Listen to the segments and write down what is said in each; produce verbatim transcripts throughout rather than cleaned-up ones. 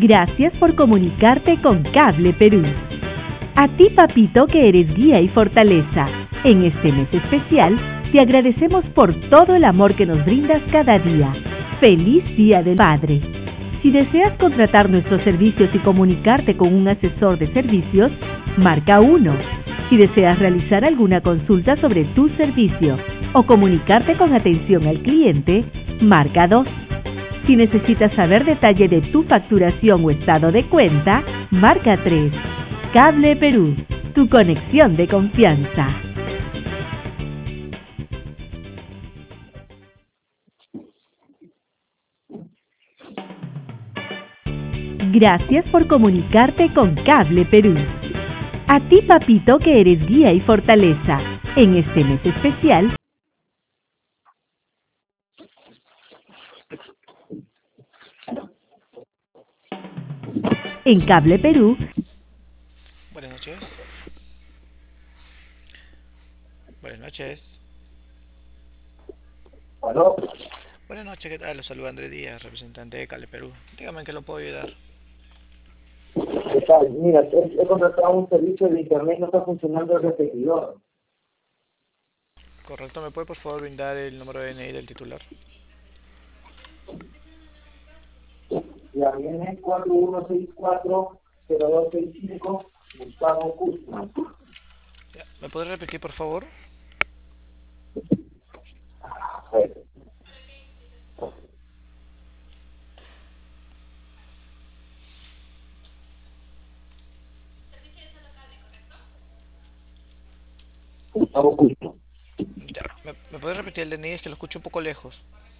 Gracias por comunicarte con Cable Perú. A ti, papito, que eres guía y fortaleza, en este mes especial te agradecemos por todo el amor que nos brindas cada día. ¡Feliz Día del Padre! Si deseas contratar nuestros servicios y comunicarte con un asesor de servicios, marca uno. Si deseas realizar alguna consulta sobre tu servicio o comunicarte con atención al cliente, marca dos. Si necesitas saber detalle de tu facturación o estado de cuenta, marca tres. Cable Perú, tu conexión de confianza. Gracias por comunicarte con Cable Perú. A ti, papito, que eres guía y fortaleza, en este mes especial, en Cable Perú. Buenas noches. Buenas noches. ¿Aló? Buenas noches, ¿qué tal? Los saluda Andrés Díaz, representante de Cable Perú. Dígame en qué lo puedo ayudar. ¿Qué tal? Mira, he, he contratado un servicio de internet, no está funcionando el repetidor. Correcto, ¿me puede por favor brindar el número de D N I del titular? Ya viene cuatro uno seis cuatro cero dos seis cinco, Gustavo Guzmán. ¿Me puede repetir por favor? A ver. Gustavo Guzmán. Ya. ¿Me, ¿Me puede repetir el D N I? Es que lo escucho un poco lejos.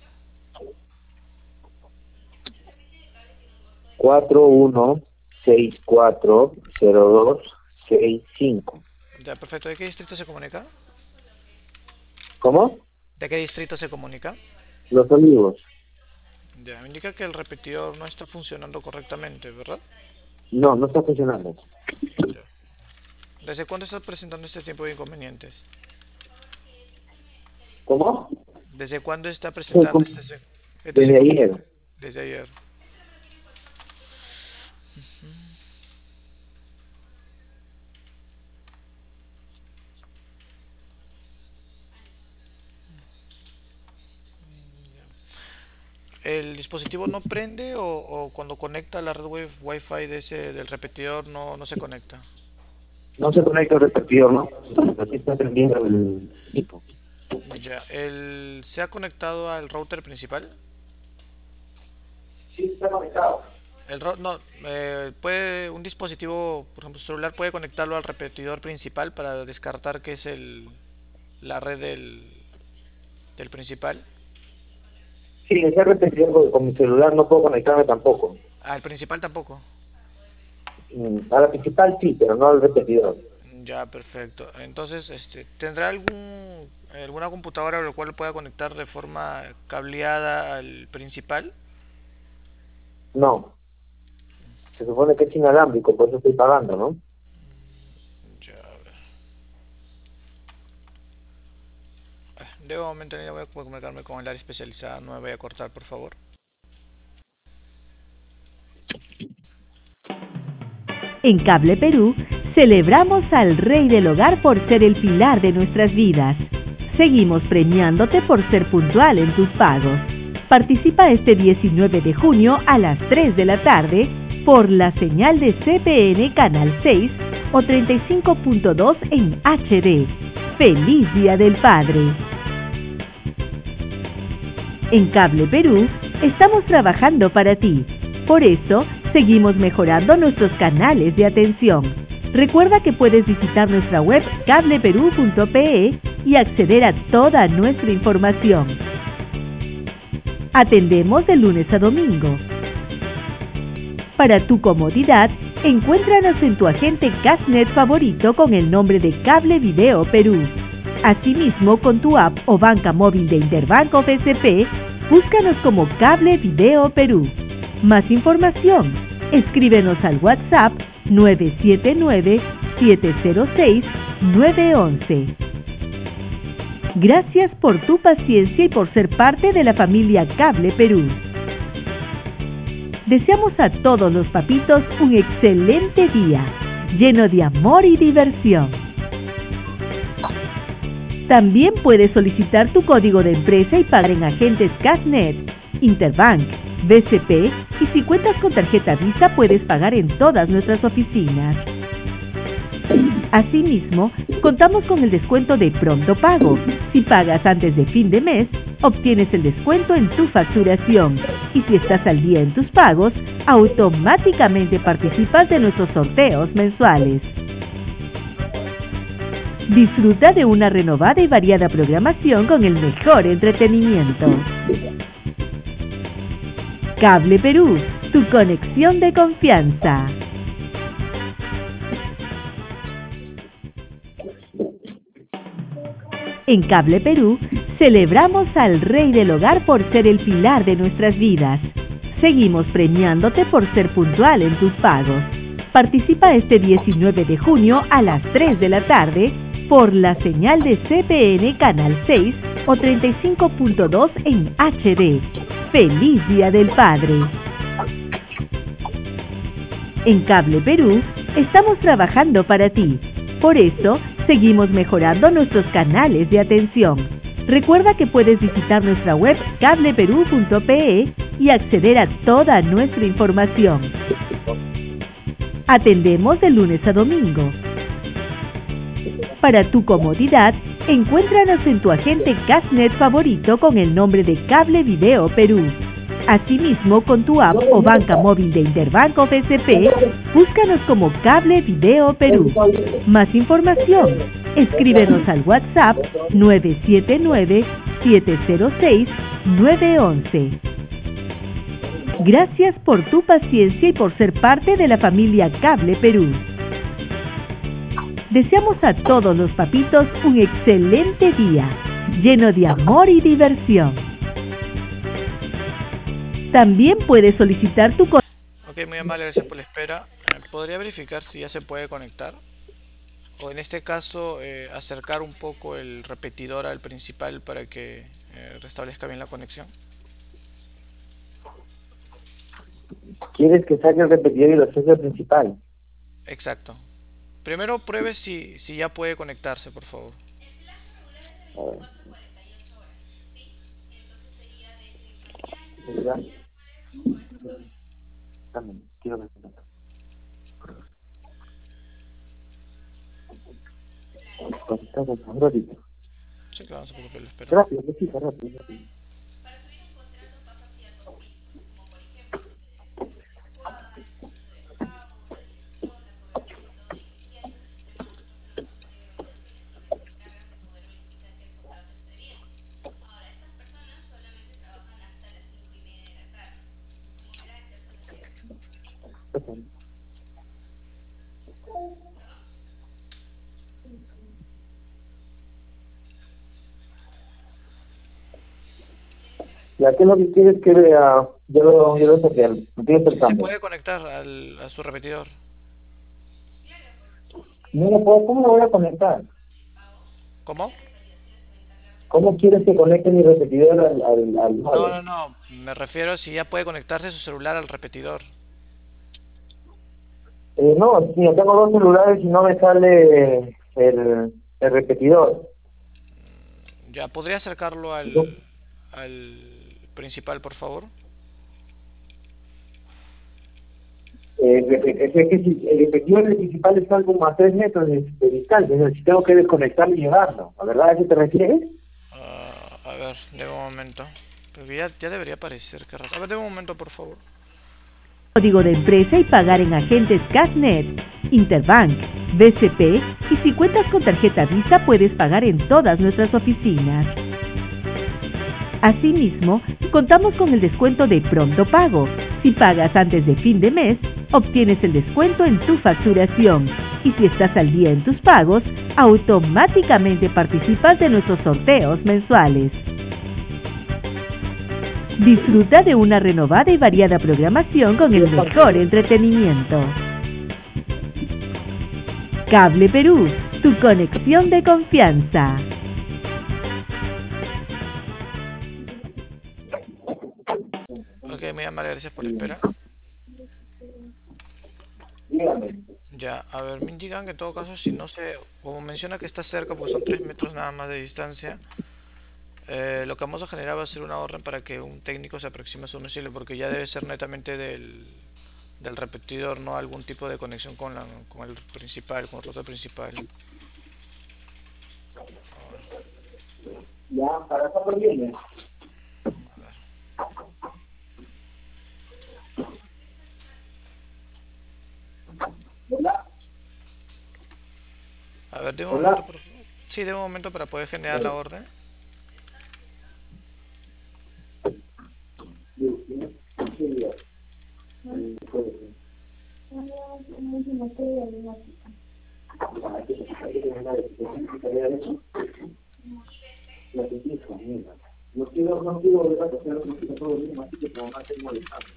cuatro uno seis cuatro cero dos seis cinco. Ya, perfecto. ¿De qué distrito se comunica? ¿Cómo? ¿De qué distrito se comunica? Los Olivos. Ya, me indica que el repetidor no está funcionando correctamente, ¿verdad? No, no está funcionando. Ya. ¿Desde cuándo está presentando este tipo de inconvenientes? ¿Cómo? ¿Desde cuándo está presentando Sí, este, este desde ayer. Desde ayer. ¿El dispositivo no prende o, o cuando conecta a la red wi- Wi-Fi de ese, del repetidor no, no se conecta? No se conecta el repetidor, ¿no? Aquí está prendiendo el equipo. Ya, el, ¿se ha conectado al router principal? Sí, está conectado. El ro- no, eh, puede un dispositivo, por ejemplo, celular puede conectarlo al repetidor principal para descartar que es el la red del, del principal. Sí, ese repetidor con, con mi celular no puedo conectarme tampoco. Al principal tampoco. Mm, A la principal sí, pero no al repetidor. Ya, perfecto. Entonces, este, ¿tendrá algún alguna computadora a la cual pueda conectar de forma cableada al principal? No. Se supone que es inalámbrico, por eso estoy pagando, ¿no? Ya, a ver. Ah, de momento ya voy a comunicarme con el área especializada, no me voy a cortar, por favor. En Cable Perú, celebramos al Rey del Hogar por ser el pilar de nuestras vidas. Seguimos premiándote por ser puntual en tus pagos. Participa este diecinueve de junio a las tres de la tarde por la señal de C P N Canal seis o treinta y cinco punto dos en H D. ¡Feliz Día del Padre! En Cable Perú, estamos trabajando para ti. Por eso, seguimos mejorando nuestros canales de atención. Recuerda que puedes visitar nuestra web cable perú punto pe y acceder a toda nuestra información. Atendemos de lunes a domingo. Para tu comodidad, encuéntranos en tu agente Cashnet favorito con el nombre de Cable Video Perú. Asimismo, con tu app o banca móvil de Interbanco B C P, búscanos como Cable Video Perú. Más información, escríbenos al WhatsApp nueve siete nueve, siete cero seis, nueve uno uno. Gracias por tu paciencia y por ser parte de la familia Cable Perú. Deseamos a todos los papitos un excelente día, lleno de amor y diversión. También puedes solicitar tu código de empresa y pagar en agentes Cashnet, Interbank, B C P, y si cuentas con tarjeta Visa puedes pagar en todas nuestras oficinas. Asimismo, contamos con el descuento de Pronto Pago. Si pagas antes de fin de mes, obtienes el descuento en tu facturación. Y si estás al día en tus pagos, automáticamente participas de nuestros sorteos mensuales. Disfruta de una renovada y variada programación con el mejor entretenimiento. Cable Perú, tu conexión de confianza. En Cable Perú, celebramos al Rey del Hogar por ser el pilar de nuestras vidas. Seguimos premiándote por ser puntual en tus pagos. Participa este diecinueve de junio a las tres de la tarde por la señal de C P N Canal seis o treinta y cinco punto dos en H D. ¡Feliz Día del Padre! En Cable Perú, estamos trabajando para ti. Por eso, seguimos mejorando nuestros canales de atención. Recuerda que puedes visitar nuestra web cable perú punto pe y acceder a toda nuestra información. Atendemos de lunes a domingo. Para tu comodidad, encuéntranos en tu agente Cashnet favorito con el nombre de Cable Video Perú. Asimismo, con tu app o banca móvil de Interbank o B C P, búscanos como Cable Video Perú. Más información, escríbenos al WhatsApp nueve siete nueve, siete cero seis, nueve once. Gracias por tu paciencia y por ser parte de la familia Cable Perú. Deseamos a todos los papitos un excelente día, lleno de amor y diversión. También puedes solicitar tu... Ok, muy amable, gracias por la espera. ¿Podría verificar si ya se puede conectar? O en este caso, eh, acercar un poco el repetidor al principal para que eh, restablezca bien la conexión. ¿Quieres que saque el repetidor y lo saque al principal? Exacto. Primero pruebe si, si ya puede conectarse, por favor. A ver. ¿Verdad? También, quiero ver. Conectado con ratito. Sí, claro, no se preocupe, lo espero. Rápido, rápido, rápido, rápido. ¿Ya qué es lo que quieres que vea? Yo lo yo lo saqué, lo estoy ¿Se acercando. puede conectar al, a su repetidor? No lo puedo, ¿cómo lo voy a conectar? ¿Cómo? ¿Cómo quieres que conecte mi repetidor al, al, al No, modem? no, no. Me refiero a si ya puede conectarse su celular al repetidor. Eh, no, si yo tengo dos celulares y no me sale el, el repetidor. Ya, ¿podría acercarlo al, No. al principal, por favor? Eh, es que si el repetidor del principal está como a tres metros de, de distancia, entonces tengo que desconectarlo y llevarlo. ¿A verdad a qué te refieres? Uh, a ver, de un momento. Pero ya, ya debería aparecer, qué raro. A ver, de un momento, por favor. Código de empresa y pagar en agentes Cashnet, Interbank, B C P, y si cuentas con tarjeta Visa puedes pagar en todas nuestras oficinas. Asimismo, contamos con el descuento de Pronto Pago. Si pagas antes de fin de mes, obtienes el descuento en tu facturación. Y si estás al día en tus pagos, automáticamente participas de nuestros sorteos mensuales. Disfruta de una renovada y variada programación con el mejor entretenimiento. Cable Perú, tu conexión de confianza. Ok, muy amable, gracias por la espera. Dígame. Ya, a ver, me indican que en todo caso, si no se, como menciona que está cerca, porque son tres metros nada más de distancia, eh, lo que vamos a generar va a ser una orden para que un técnico se aproxime a su domicilio, porque ya debe ser netamente del, del repetidor, no algún tipo de conexión con, la, con el principal, con el router principal. Ya, para cuándo viene. Hola. A ver, de un momento, Hola. por favor. Sí, de un momento para poder generar la orden. No quiero, no quiero volver a hacer lo que todo el así que como más tengo molestando.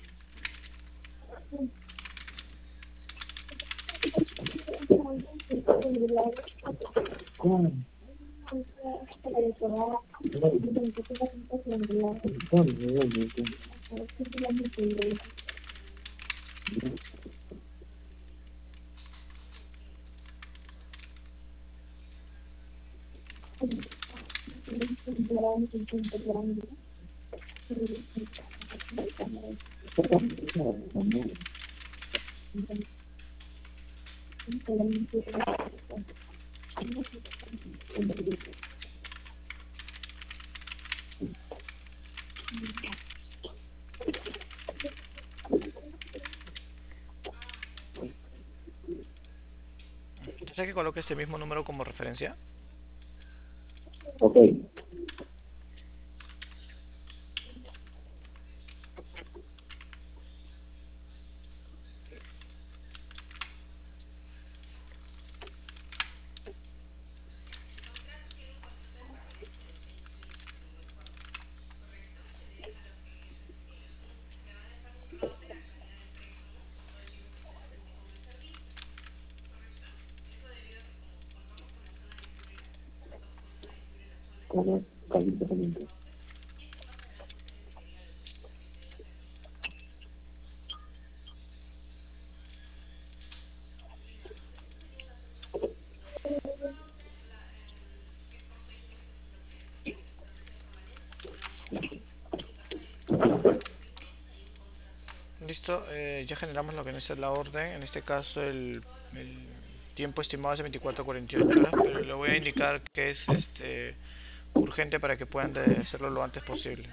¿Cómo? ¿Desea que coloque este mismo número como referencia? Ok. Como caliente, caliente. Listo, eh, ya generamos lo que es la orden. En este caso el, el tiempo estimado es de veinticuatro a cuarenta y ocho horas, pero le voy a indicar que es este urgente para que puedan de hacerlo lo antes posible.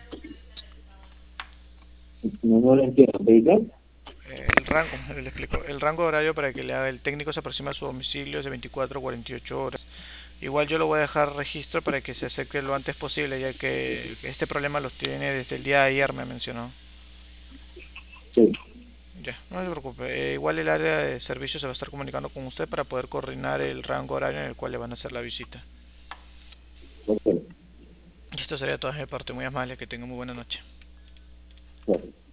No, no lo entiendo. ¿Te dices? Eh, el rango, le explico, el rango horario para que le haga el técnico se aproxime a su domicilio es de veinticuatro a cuarenta y ocho horas. Igual yo lo voy a dejar registro para que se acerque lo antes posible, ya que este problema los tiene desde el día de ayer, me mencionó. Sí. Ya, no se preocupe. Eh, igual el área de servicio se va a estar comunicando con usted para poder coordinar el rango horario en el cual le van a hacer la visita. Ok. Y esto sería todo de mi parte. Muy amable. Que tenga muy buena noche. Bueno.